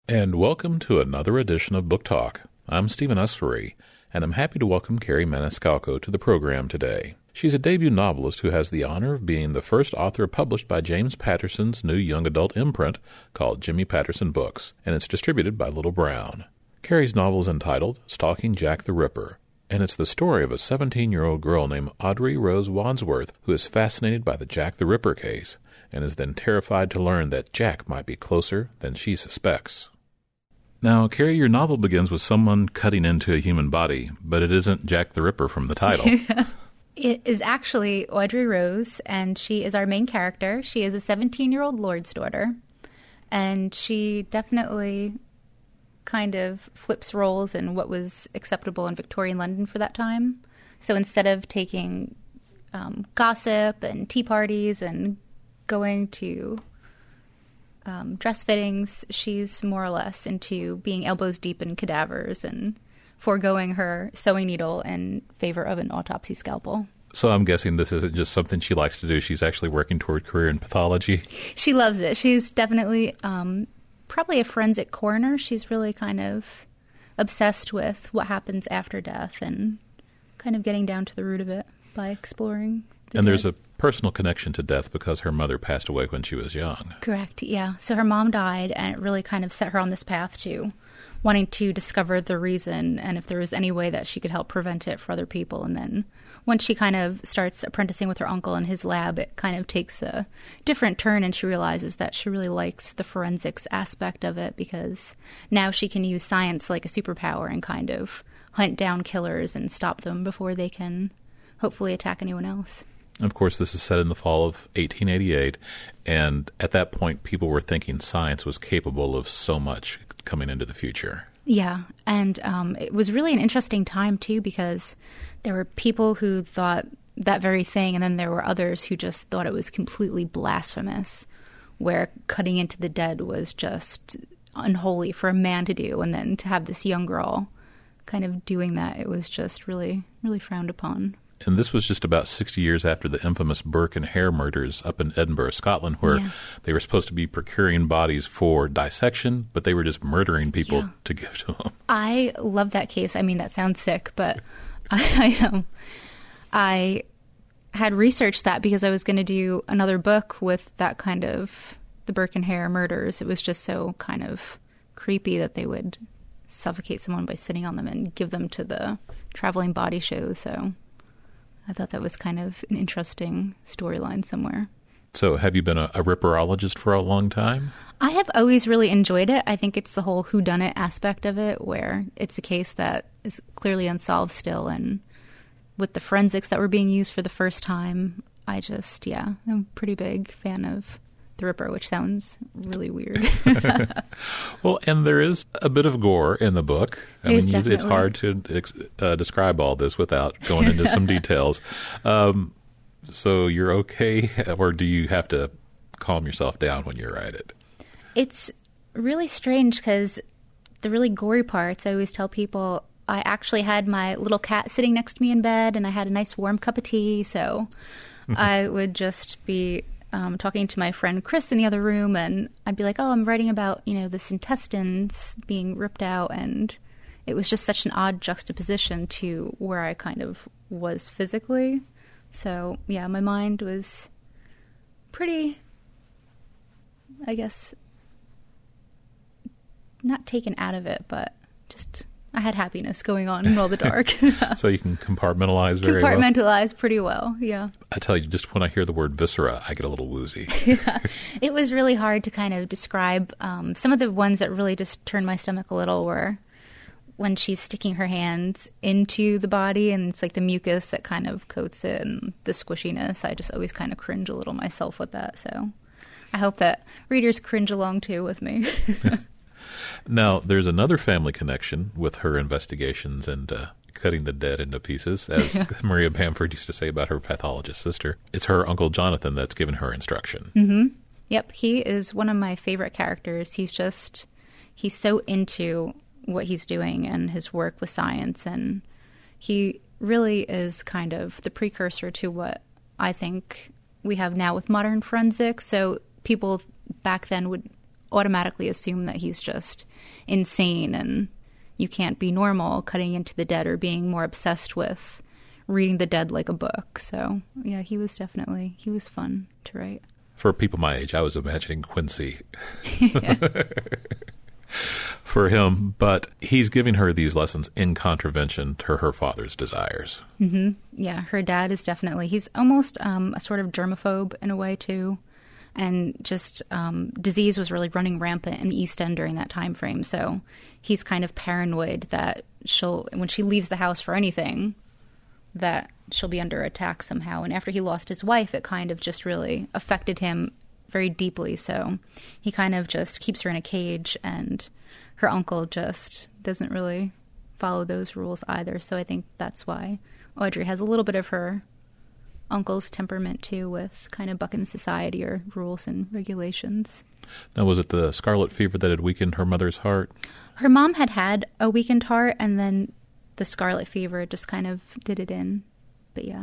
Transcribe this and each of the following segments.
And welcome to another edition of Book Talk. I'm Stephen Ussery, and I'm happy to welcome Carrie Maniscalco to the program today. She's a debut novelist who has the honor of being the first author published by James Patterson's new young adult imprint called Jimmy Patterson Books, and it's distributed by Little Brown. Carrie's novel is entitled Stalking Jack the Ripper, and it's the story of a 17-year-old girl named Audrey Rose Wadsworth who is fascinated by the Jack the Ripper case and is then terrified to learn that Jack might be closer than she suspects. Now, Carrie, your novel begins with someone cutting into a human body, but it isn't Jack the Ripper from the title. It is actually Audrey Rose, and she is our main character. She is a 17-year-old lord's daughter, and she definitely kind of flips roles in what was acceptable in Victorian London for that time. So instead of taking gossip and tea parties and going to dress fittings, she's more or less into being elbows deep in cadavers and foregoing her sewing needle in favor of an autopsy scalpel. So I'm guessing this isn't just something she likes to do. She's actually working toward a career in pathology. She loves it. She's definitely probably a forensic coroner. She's really kind of obsessed with what happens after death and kind of getting down to the root of it by exploring the And there's a personal connection to death because her mother passed away when she was young. Correct, yeah. So her mom died, and it really kind of set her on this path to wanting to discover the reason and if there was any way that she could help prevent it for other people. And then once she kind of starts apprenticing with her uncle in his lab, it kind of takes a different turn, and she realizes that she really likes the forensics aspect of it because now she can use science like a superpower and kind of hunt down killers and stop them before they can hopefully attack anyone else. Of course, this is set in the fall of 1888, and at that point, people were thinking science was capable of so much coming into the future. Yeah, and it was really an interesting time, too, because there were people who thought that very thing, and then there were others who just thought it was completely blasphemous, where cutting into the dead was just unholy for a man to do, and then to have this young girl kind of doing that, it was just really, really frowned upon. And this was just about 60 years after the infamous Burke and Hare murders up in Edinburgh, Scotland, where they were supposed to be procuring bodies for dissection, but they were just murdering people to give to them. I love that case. I mean, that sounds sick, but I had researched that because I was going to do another book with that kind of the Burke and Hare murders. It was just so kind of creepy that they would suffocate someone by sitting on them and give them to the traveling body shows, so I thought that was kind of an interesting storyline somewhere. So have you been a ripperologist for a long time? I have always really enjoyed it. I think it's the whole whodunit aspect of it, where it's a case that is clearly unsolved still. And with the forensics that were being used for the first time, I'm a pretty big fan of the Ripper, which sounds really weird. Well, and there is a bit of gore in the book. It's hard to describe all this without going into some details. So you're okay, or do you have to calm yourself down when you write it? It's really strange because the really gory parts, I always tell people, I actually had my little cat sitting next to me in bed, and I had a nice warm cup of tea, so I would just be talking to my friend Chris in the other room, and I'd be like, oh, I'm writing about, this intestines being ripped out, and it was just such an odd juxtaposition to where I kind of was physically. So, yeah, my mind was pretty, I guess, not taken out of it, but just I had happiness going on in all the dark. So you can compartmentalize very well? Compartmentalize pretty well, yeah. I tell you, just when I hear the word viscera, I get a little woozy. Yeah. It was really hard to kind of describe. Some of the ones that really just turned my stomach a little were when she's sticking her hands into the body, and it's like the mucus that kind of coats it and the squishiness. I just always kind of cringe a little myself with that. So I hope that readers cringe along too with me. Now, there's another family connection with her investigations and cutting the dead into pieces, as Maria Bamford used to say about her pathologist sister. It's her Uncle Jonathan that's given her instruction. Mm-hmm. Yep, he is one of my favorite characters. He's so into what he's doing and his work with science, and he really is kind of the precursor to what I think we have now with modern forensics. So people back then would automatically assume that he's just insane and you can't be normal cutting into the dead or being more obsessed with reading the dead like a book. So, yeah, he was fun to write. For people my age, I was imagining Quincy for him, but he's giving her these lessons in contravention to her father's desires. Mm-hmm. Yeah, her dad is definitely, he's almost a sort of germaphobe in a way too. And just disease was really running rampant in the East End during that time frame. So he's kind of paranoid that when she leaves the house for anything, that she'll be under attack somehow. And after he lost his wife, it kind of just really affected him very deeply. So he kind of just keeps her in a cage, and her uncle just doesn't really follow those rules either. So I think that's why Audrey has a little bit of her uncle's temperament too, with kind of bucking society or rules and regulations. Now, was it the scarlet fever that had weakened her mother's heart? Her mom had a weakened heart, and then the scarlet fever just kind of did it in. But yeah.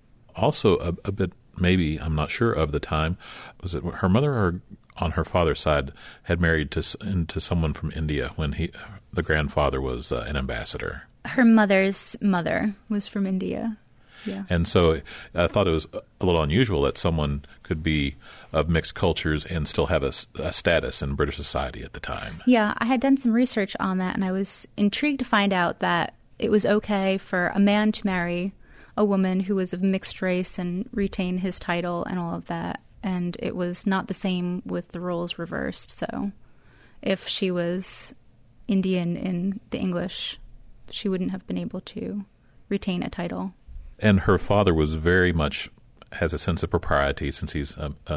Also a bit, maybe, I'm not sure of the time, was it her mother or on her father's side had married into someone from India when the grandfather was an ambassador? Her mother's mother was from India. Yeah. And so I thought it was a little unusual that someone could be of mixed cultures and still have a status in British society at the time. Yeah, I had done some research on that, and I was intrigued to find out that it was okay for a man to marry a woman who was of mixed race and retain his title and all of that. And it was not the same with the roles reversed. So if she was Indian in the English, she wouldn't have been able to retain a title. And her father was very much has a sense of propriety since he's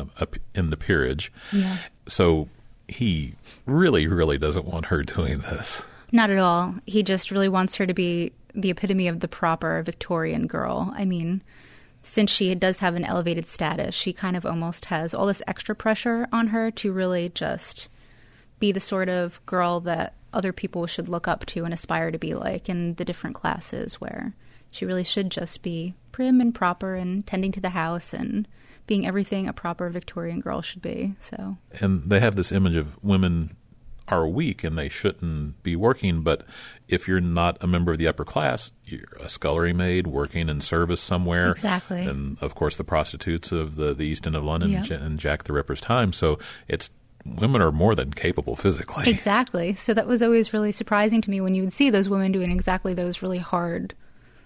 in the peerage. Yeah. So he really, really doesn't want her doing this. Not at all. He just really wants her to be the epitome of the proper Victorian girl. I mean, since she does have an elevated status, she kind of almost has all this extra pressure on her to really just be the sort of girl that other people should look up to and aspire to be like in the different classes, where she really should just be prim and proper and tending to the house and being everything a proper Victorian girl should be. So, and they have this image of women are weak and they shouldn't be working, but if you're not a member of the upper class, you're a scullery maid working in service somewhere. Exactly. And, of course, the prostitutes of the East End of London. Yep. And Jack the Ripper's time. So women are more than capable physically. Exactly. So that was always really surprising to me when you would see those women doing exactly those really hard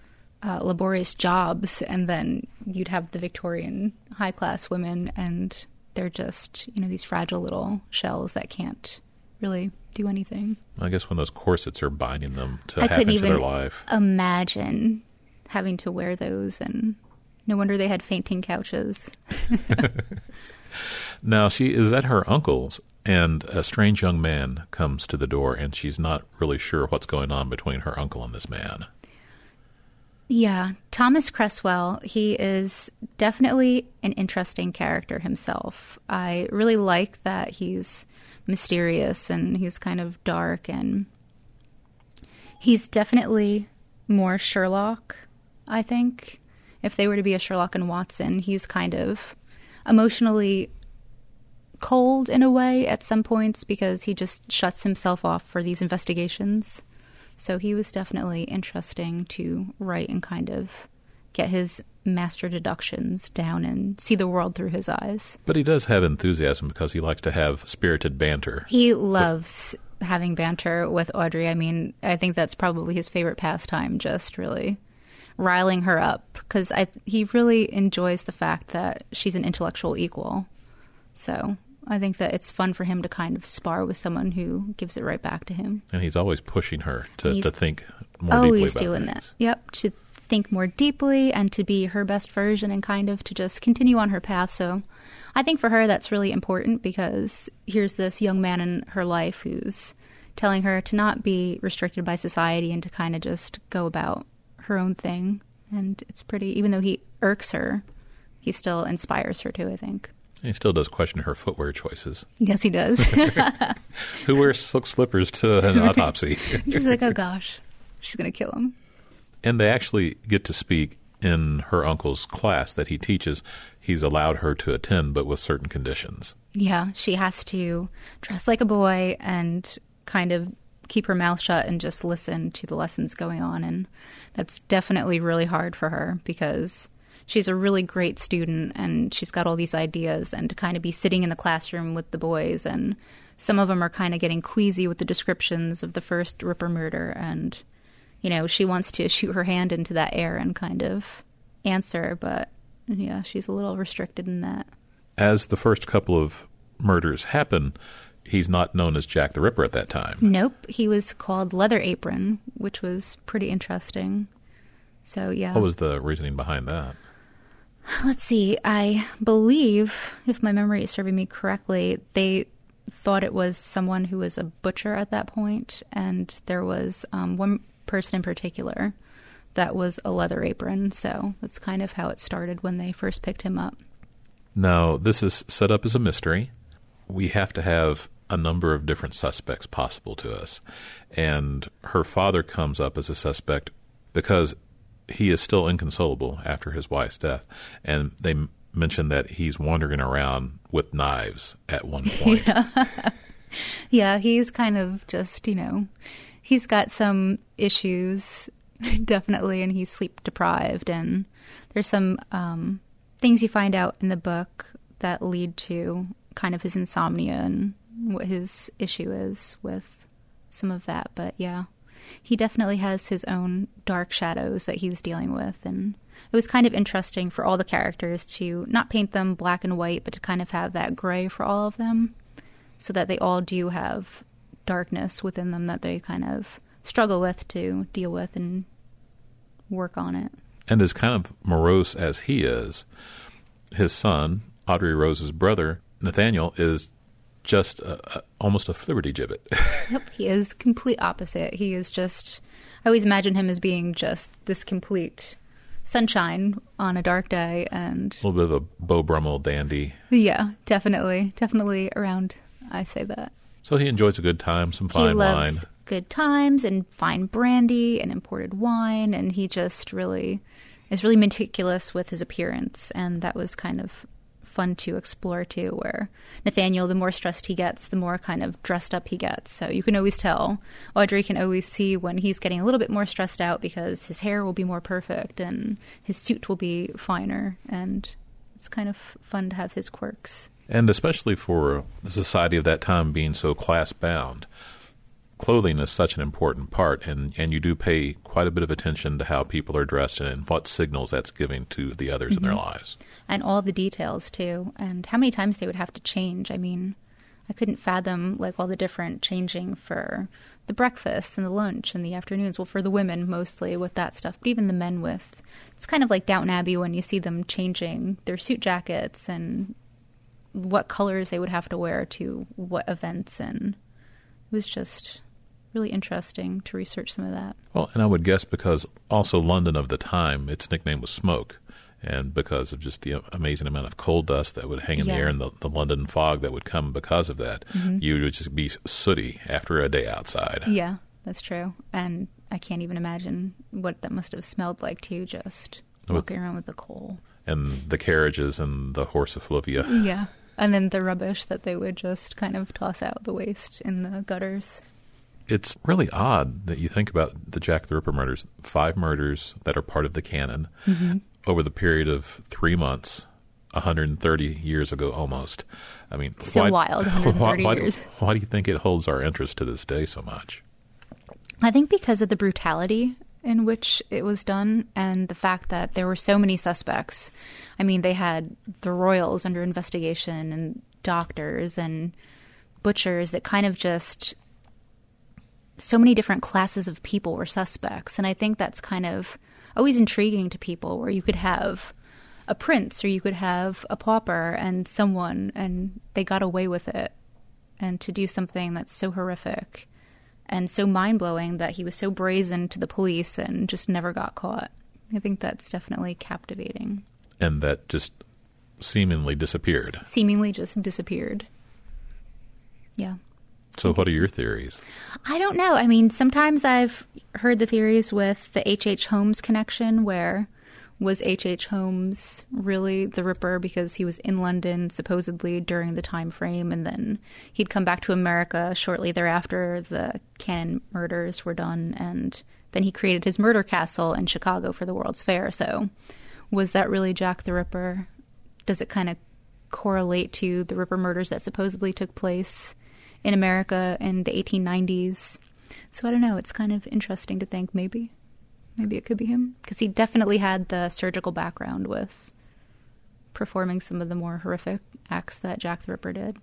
laborious jobs, and then you'd have the Victorian high-class women, and they're just, these fragile little shells that can't really do anything. I guess when those corsets are binding them to half into their life. I couldn't even imagine having to wear those, and no wonder they had fainting couches. Now, she is at her uncle's, and a strange young man comes to the door, and she's not really sure what's going on between her uncle and this man. Yeah, Thomas Cresswell, he is definitely an interesting character himself. I really like that he's mysterious and he's kind of dark, and he's definitely more Sherlock, I think. If they were to be a Sherlock and Watson, he's kind of emotionally cold in a way at some points because he just shuts himself off for these investigations. So he was definitely interesting to write and kind of get his master deductions down and see the world through his eyes. But he does have enthusiasm because he likes to have spirited banter. He loves having banter with Audrey. I mean, I think that's probably his favorite pastime, just really riling her up, because he really enjoys the fact that she's an intellectual equal. So I think that it's fun for him to kind of spar with someone who gives it right back to him. And he's always pushing her to think more deeply about always doing that. Yep, to think more deeply and to be her best version and kind of to just continue on her path. So I think for her that's really important, because here's this young man in her life who's telling her to not be restricted by society and to kind of just go about her own thing. And it's pretty, even though he irks her, he still inspires her too, I think. He still does question her footwear choices. Yes, he does. Who wears silk slippers to an autopsy? She's like, oh gosh, she's going to kill him. And they actually get to speak in her uncle's class that he teaches, he's allowed her to attend, but with certain conditions. Yeah, she has to dress like a boy and kind of keep her mouth shut and just listen to the lessons going on. And that's definitely really hard for her because she's a really great student and she's got all these ideas, and to kind of be sitting in the classroom with the boys, and some of them are kind of getting queasy with the descriptions of the first Ripper murder, and she wants to shoot her hand into that air and kind of answer, but yeah, she's a little restricted in that. As the first couple of murders happen, he's not known as Jack the Ripper at that time. Nope. He was called Leather Apron, which was pretty interesting. So, yeah. What was the reasoning behind that? Let's see. I believe, if my memory is serving me correctly, they thought it was someone who was a butcher at that point, and there was one person in particular that was a leather apron, so that's kind of how it started when they first picked him up. Now, this is set up as a mystery. We have to have a number of different suspects possible to us, and her father comes up as a suspect because he is still inconsolable after his wife's death, and they mention that he's wandering around with knives at one point. Yeah, he's kind of just, he's got some issues, definitely, and he's sleep deprived. And there's some things you find out in the book that lead to kind of his insomnia and what his issue is with some of that. But yeah, he definitely has his own dark shadows that he's dealing with. And it was kind of interesting for all the characters to not paint them black and white, but to kind of have that gray for all of them, so that they all do have darkness within them that they kind of struggle with to deal with and work on it. And as kind of morose as he is, his son, Audrey Rose's brother, Nathaniel, is just almost a flibbertigibbet. Yep, he is complete opposite. He is just, I always imagine him as being just this complete sunshine on a dark day, and a little bit of a Beau Brummel dandy. Yeah, definitely around, I say that. So he enjoys a good time, some fine wine. He loves good times and fine brandy and imported wine, and he just really is really meticulous with his appearance, and that was kind of fun to explore too, where Nathaniel, the more stressed he gets, the more kind of dressed up he gets. So you can always tell. Audrey can always see when he's getting a little bit more stressed out because his hair will be more perfect and his suit will be finer, and it's kind of fun to have his quirks. And especially for the society of that time being so class-bound, clothing is such an important part, and you do pay quite a bit of attention to how people are dressed and what signals that's giving to the others in their lives. And all the details, too, and how many times they would have to change. I mean, I couldn't fathom, all the different changing for the breakfast and the lunch and the afternoons. Well, for the women, mostly, with that stuff, but even the men with... It's kind of like Downton Abbey when you see them changing their suit jackets and what colors they would have to wear to what events, and it was just really interesting to research some of that. Well, and I would guess because also London of the time, its nickname was Smoke, and because of just the amazing amount of coal dust that would hang in the air and the London fog that would come because of that, you would just be sooty after a day outside. Yeah, that's true. And I can't even imagine what that must have smelled like, too, just walking around with the coal. And the carriages and the horse effluvia. Yeah. And then the rubbish that they would just kind of toss out the waste in the gutters. It's really odd that you think about the Jack the Ripper murders, 5 murders that are part of the canon over the period of 3 months, 130 years ago almost. I mean, so wild, 130 years. Why do you think it holds our interest to this day so much? I think because of the brutality in which it was done and the fact that there were so many suspects. I mean, they had the royals under investigation and doctors and butchers that kind of just... So many different classes of people were suspects. And I think that's kind of always intriguing to people, where you could have a prince or you could have a pauper and someone, and they got away with it. And to do something that's so horrific and so mind-blowing that he was so brazen to the police and just never got caught. I think that's definitely captivating. And that just seemingly disappeared. Seemingly just disappeared. Yeah. So what are your theories? I don't know. I mean, sometimes I've heard the theories with the H.H. Holmes connection, where was H.H. Holmes really the Ripper because he was in London supposedly during the time frame, and then he'd come back to America shortly thereafter the Cannon murders were done, and then he created his murder castle in Chicago for the World's Fair. So was that really Jack the Ripper? Does it kind of correlate to the Ripper murders that supposedly took place in America in the 1890s? So I don't know. It's kind of interesting to think maybe it could be him, because he definitely had the surgical background with performing some of the more horrific acts that Jack the Ripper did.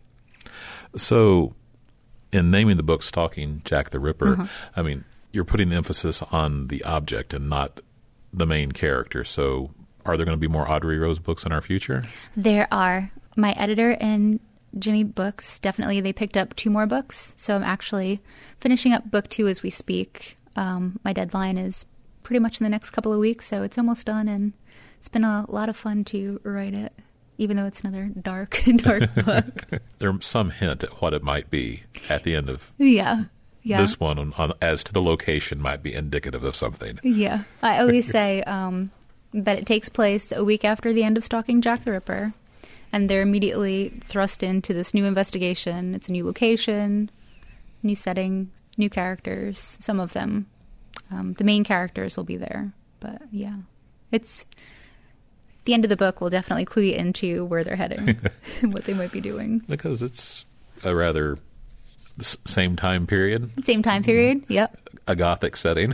So in naming the book Stalking Jack the Ripper, I mean, you're putting emphasis on the object and not the main character. So are there going to be more Audrey Rose books in our future? There are. My editor and Jimmy Books, definitely, they picked up 2 more books. So I'm actually finishing up book 2 as we speak. My deadline is pretty much in the next couple of weeks, so it's almost done, and it's been a lot of fun to write it, even though it's another dark book. There's some hint at what it might be at the end of this one, on as to the location, might be indicative of something. Yeah. I always say that it takes place a week after the end of Stalking Jack the Ripper, and they're immediately thrust into this new investigation. It's a new location, new setting, new characters, some of them. The main characters will be there, but yeah, it's the end of the book will definitely clue you into where they're heading and what they might be doing. Because it's a rather same time period. Yep. A gothic setting.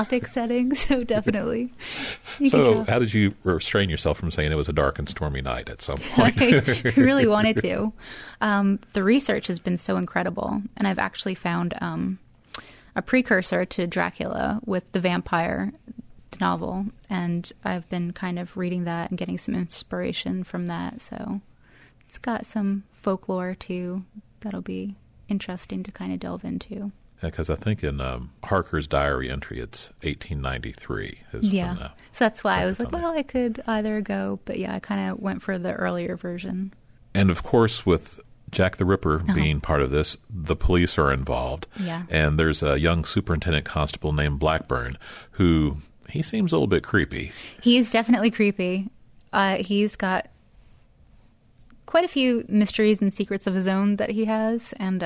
So definitely. So how did you restrain yourself from saying it was a dark and stormy night at some point? I really wanted to. The research has been so incredible, and I've actually found a precursor to Dracula with The Vampire, the novel, and I've been kind of reading that and getting some inspiration from that, so it's got some folklore too that'll be interesting to kind of delve into. Yeah, because I think in Harker's diary entry it's 1893. So that's why I was like, well, I could either go, but yeah, I kind of went for the earlier version. And of course, with Jack the Ripper being part of this, the police are involved. Yeah. And there's a young superintendent constable named Blackburn who, he seems a little bit creepy. He is definitely creepy. He's got quite a few mysteries and secrets of his own that he has, and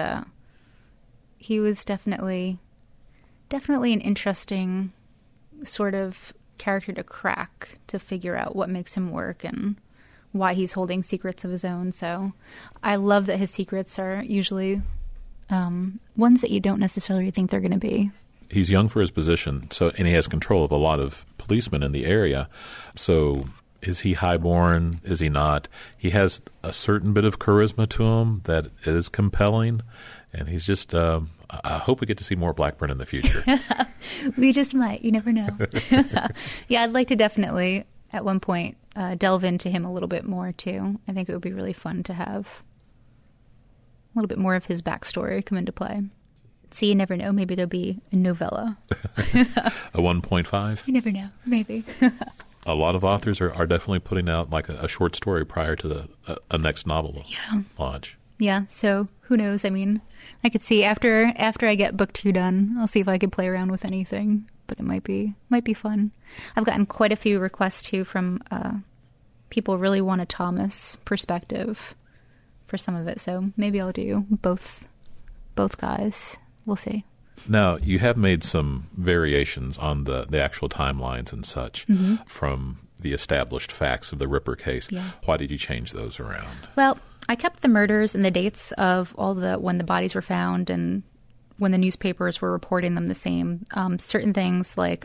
he was definitely an interesting sort of character to crack, to figure out what makes him work and why he's holding secrets of his own. So I love that his secrets are usually ones that you don't necessarily think they're going to be. He's young for his position, and he has control of a lot of policemen in the area. So is he highborn? Is he not? He has a certain bit of charisma to him that is compelling, and he's just I hope we get to see more Blackburn in the future. We just might. You never know. Yeah, I'd like to definitely at one point delve into him a little bit more too. I think it would be really fun to have a little bit more of his backstory come into play. So you never know. Maybe there'll be a novella. A 1.5? You never know. Maybe. A lot of authors are definitely putting out like a short story prior to a next novel launch. Yeah, so who knows? I mean, I could see after I get book 2 done, I'll see if I could play around with anything. But it might be fun. I've gotten quite a few requests too from people really want a Thomas perspective for some of it. So maybe I'll do both guys. We'll see. Now, you have made some variations on the actual timelines and such from the established facts of the Ripper case. Yeah. Why did you change those around? Well, I kept the murders and the dates of when the bodies were found and when the newspapers were reporting them the same. Certain things like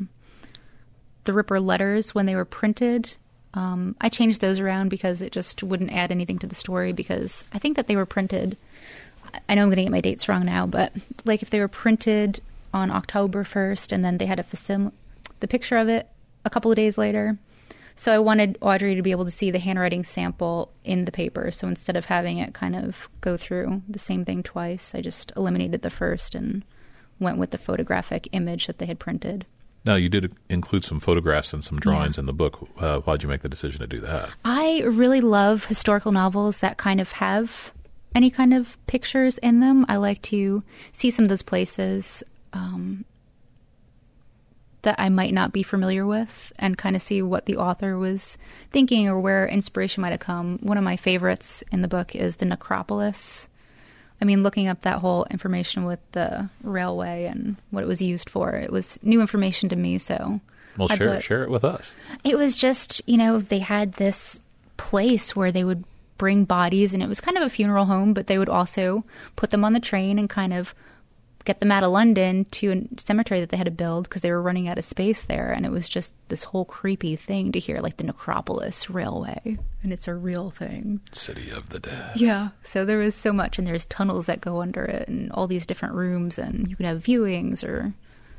the Ripper letters, when they were printed, I changed those around because it just wouldn't add anything to the story, because I think that they were printed, I know I'm going to get my dates wrong now, but like if they were printed on October 1st and then they had the picture of it a couple of days later. So I wanted Audrey to be able to see the handwriting sample in the paper. So instead of having it kind of go through the same thing twice, I just eliminated the first and went with the photographic image that they had printed. Now, you did include some photographs and some drawings in the book. Why'd you make the decision to do that? I really love historical novels that kind of have any kind of pictures in them. I like to see some of those places. that I might not be familiar with and kind of see what the author was thinking or where inspiration might have come. One of my favorites in the book is the necropolis. I mean, looking up that whole information with the railway and what it was used for, it was new information to me. So, well, share it with us. It was just, they had this place where they would bring bodies, and it was kind of a funeral home, but they would also put them on the train and kind of get them out of London to a cemetery that they had to build because they were running out of space there. And it was just this whole creepy thing to hear, like the Necropolis Railway. And it's a real thing. City of the Dead. Yeah. So there was so much, and there's tunnels that go under it and all these different rooms, and you can have viewings or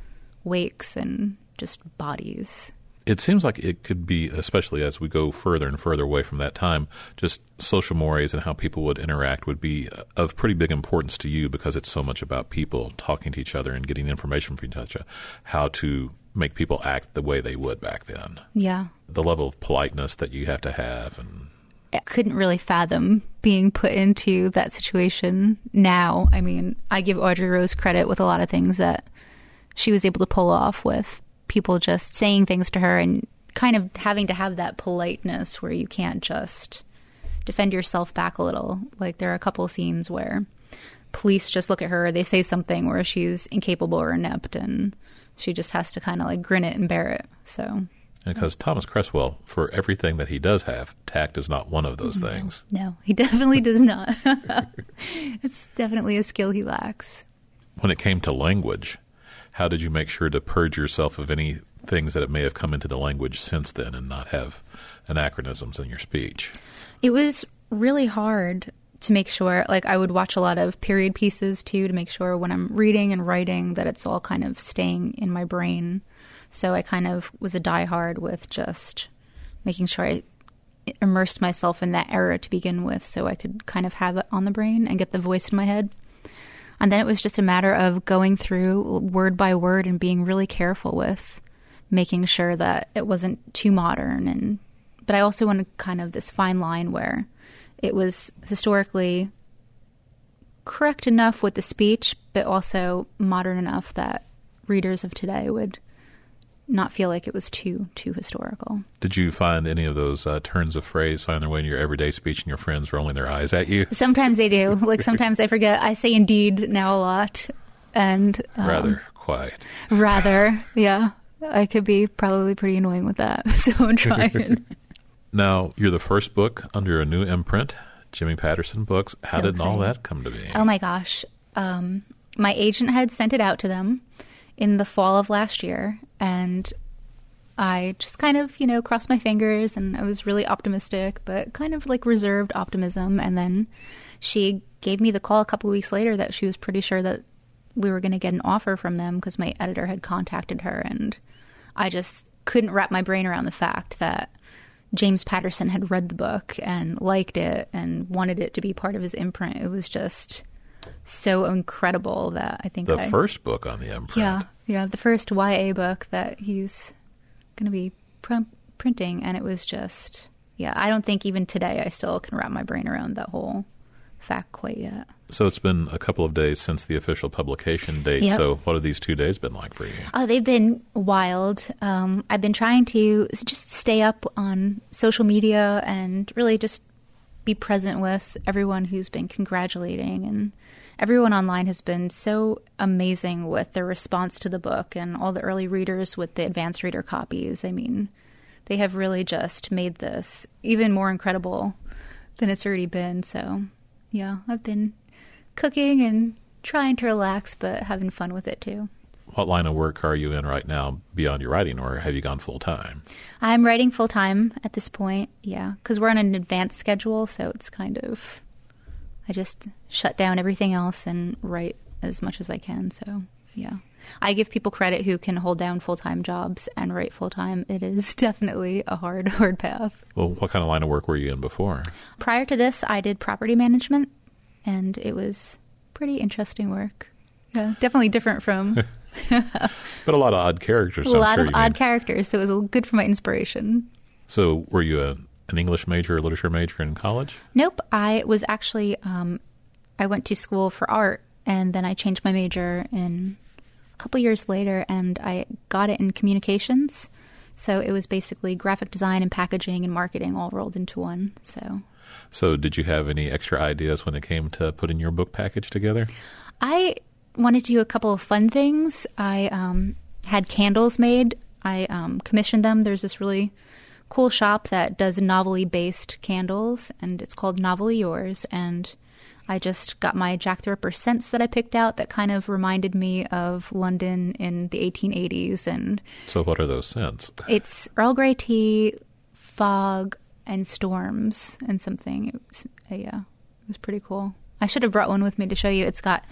wakes and just bodies. It seems like it could be, especially as we go further and further away from that time, just social mores and how people would interact would be of pretty big importance to you because it's so much about people talking to each other and getting information from each other, how to make people act the way they would back then. Yeah. The level of politeness that you have to have. And I couldn't really fathom being put into that situation now. I mean, I give Audrey Rose credit with a lot of things that she was able to pull off with people just saying things to her and kind of having to have that politeness where you can't just defend yourself back a little. Like there are a couple of scenes where police just look at her, they say something where she's incapable or inept, and she just has to kind of like grin it and bear it. So, because Thomas Cresswell, for everything that he does have, tact is not one of those things. No, he definitely does not. It's definitely a skill he lacks. When it came to language, how did you make sure to purge yourself of any things that may have come into the language since then and not have anachronisms in your speech? It was really hard to make sure, like I would watch a lot of period pieces too to make sure when I'm reading and writing that it's all kind of staying in my brain. So I kind of was a diehard with just making sure I immersed myself in that era to begin with so I could kind of have it on the brain and get the voice in my head. And then it was just a matter of going through word by word and being really careful with making sure that it wasn't too modern. But I also wanted kind of this fine line where it was historically correct enough with the speech, but also modern enough that readers of today would not feel like it was too historical. Did you find any of those turns of phrase find their way in your everyday speech and your friends rolling their eyes at you? Sometimes they do. Like sometimes I forget. I say indeed now a lot. And rather quiet. Rather, yeah. I could be probably pretty annoying with that. So I'm trying. Now, you're the first book under a new imprint, Jimmy Patterson Books. How did all that come to be? Oh my gosh. My agent had sent it out to them in the fall of last year, and I just kind of, crossed my fingers, and I was really optimistic, but kind of like reserved optimism. And then she gave me the call a couple of weeks later that she was pretty sure that we were going to get an offer from them because my editor had contacted her, and I just couldn't wrap my brain around the fact that James Patterson had read the book and liked it and wanted it to be part of his imprint. It was just so incredible that I think the first book on the imprint. Yeah, the first YA book that he's going to be printing, and it was just, I don't think even today I still can wrap my brain around that whole fact quite yet. So it's been a couple of days since the official publication date. Yep. So what have these 2 days been like for you? Oh, they've been wild. I've been trying to just stay up on social media and really just be present with everyone who's been congratulating, and everyone online has been so amazing with their response to the book, and all the early readers with the advanced reader copies. I mean, they have really just made this even more incredible than it's already been. So, yeah, I've been cooking and trying to relax, but having fun with it too. What line of work are you in right now beyond your writing, or have you gone full-time? I'm writing full-time at this point, because we're on an advanced schedule, so it's kind of, I just shut down everything else and write as much as I can, so, I give people credit who can hold down full-time jobs and write full-time. It is definitely a hard path. Well, what kind of line of work were you in before? Prior to this, I did property management, and it was pretty interesting work. Yeah, definitely different from... But a lot of odd characters. A lot of odd characters, so it was good for my inspiration. So were you an English major or literature major in college? Nope. I was actually, I went to school for art, and then I changed my major a couple years later, and I got it in communications. So it was basically graphic design and packaging and marketing all rolled into one. So did you have any extra ideas when it came to putting your book package together? I wanted to do a couple of fun things. I had candles made. I commissioned them. There's this really cool shop that does novelty-based candles, and it's called Novelty Yours. And I just got my Jack the Ripper scents that I picked out that kind of reminded me of London in the 1880s. And so what are those scents? It's Earl Grey tea, fog, and storms and something. It was pretty cool. I should have brought one with me to show you. It's got...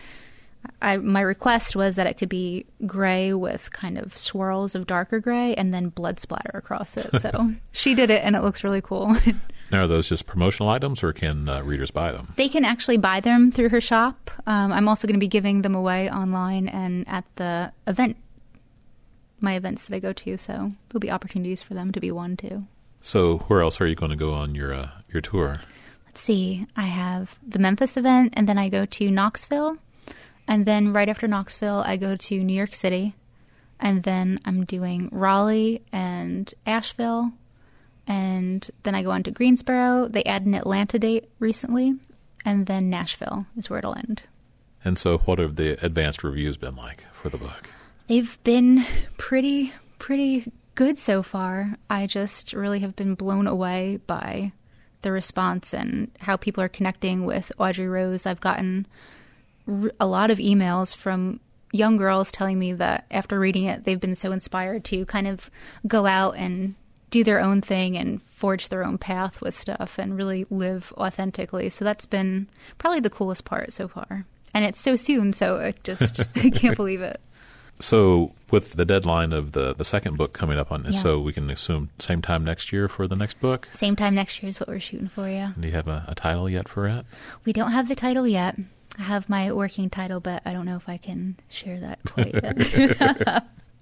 my request was that it could be gray with kind of swirls of darker gray and then blood splatter across it. So she did it, and it looks really cool. Now, are those just promotional items, or can readers buy them? They can actually buy them through her shop. I'm also going to be giving them away online and at the event, my events that I go to. So there'll be opportunities for them to be won too. So where else are you going to go on your tour? Let's see. I have the Memphis event, and then I go to Knoxville. And then right after Knoxville, I go to New York City. And then I'm doing Raleigh and Asheville. And then I go on to Greensboro. They added an Atlanta date recently. And then Nashville is where it'll end. And so what have the advanced reviews been like for the book? They've been pretty good so far. I just really have been blown away by the response and how people are connecting with Audrey Rose. I've gotten a lot of emails from young girls telling me that after reading it, they've been so inspired to kind of go out and do their own thing and forge their own path with stuff and really live authentically. So that's been probably the coolest part so far. And it's so soon, so I can't believe it. So with the deadline of the second book coming up on this, so we can assume same time next year for the next book? Same time next year is what we're shooting for, yeah. Do you have a title yet for it? We don't have the title yet. I have my working title, but I don't know if I can share that quite yet.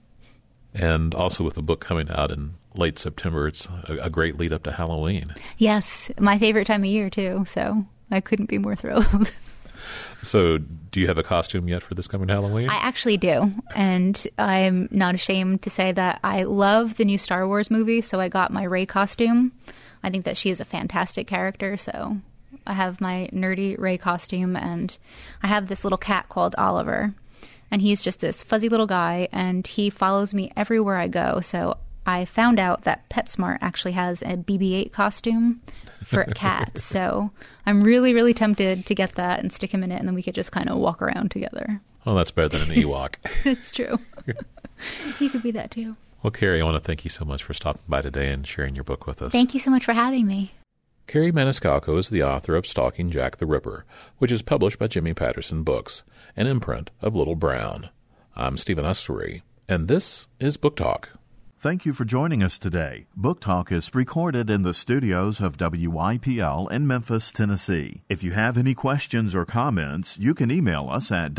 And also with the book coming out in late September, it's a great lead up to Halloween. Yes, my favorite time of year, too, so I couldn't be more thrilled. So do you have a costume yet for this coming Halloween? I actually do, and I'm not ashamed to say that I love the new Star Wars movie, so I got my Rey costume. I think that she is a fantastic character, so I have my nerdy Rey costume, and I have this little cat called Oliver, and he's just this fuzzy little guy, and he follows me everywhere I go, so I found out that PetSmart actually has a BB-8 costume for cats, so I'm really, really tempted to get that and stick him in it, and then we could just kind of walk around together. Well, that's better than an Ewok. It's true. You could be that, too. Well, Carrie, I want to thank you so much for stopping by today and sharing your book with us. Thank you so much for having me. Carrie Maniscalco is the author of Stalking Jack the Ripper, which is published by Jimmy Patterson Books, an imprint of Little Brown. I'm Stephen Ussery, and this is Book Talk. Thank you for joining us today. Book Talk is recorded in the studios of WYPL in Memphis, Tennessee. If you have any questions or comments, you can email us at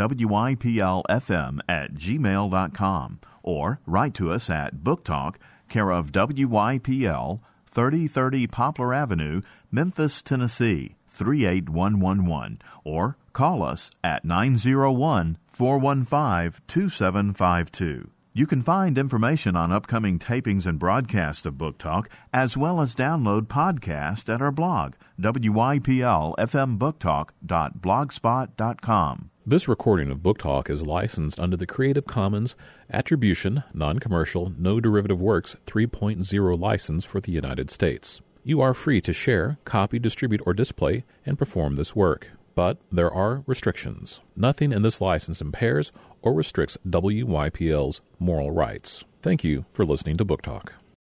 wyplfm@gmail.com or write to us at Book Talk, care of WYPL, 3030 Poplar Avenue, Memphis, Tennessee, 38111, or call us at 901-415-2752. You can find information on upcoming tapings and broadcasts of Book Talk, as well as download podcasts at our blog, wyplfmbooktalk.blogspot.com. This recording of Book Talk is licensed under the Creative Commons Attribution, Non-Commercial, No Derivative Works 3.0 license for the United States. You are free to share, copy, distribute, or display and perform this work. But there are restrictions. Nothing in this license impairs or restricts WYPL's moral rights. Thank you for listening to Book Talk.